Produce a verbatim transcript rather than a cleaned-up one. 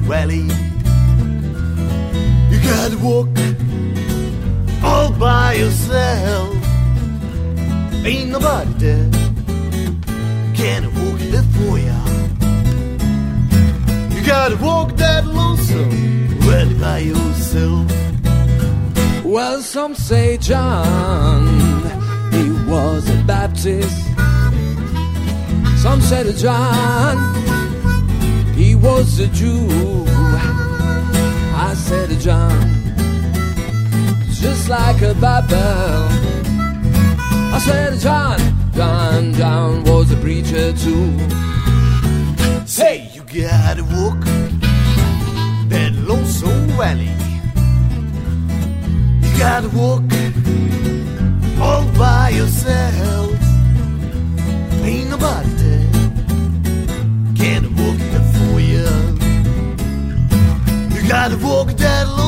valley. You gotta walk all by yourself. Ain't nobody there can walk it for ya. You gotta walk that lonesome valley by yourself. Well, some say John, he was a Baptist. Some said that John, he was a Jew. I said to John, just like a Bible. I said to John, John, John was a preacher too. Say you gotta walk that lonesome valley. You gotta walk all by yourself. Ain't nobody there can walk it for you. You gotta walk that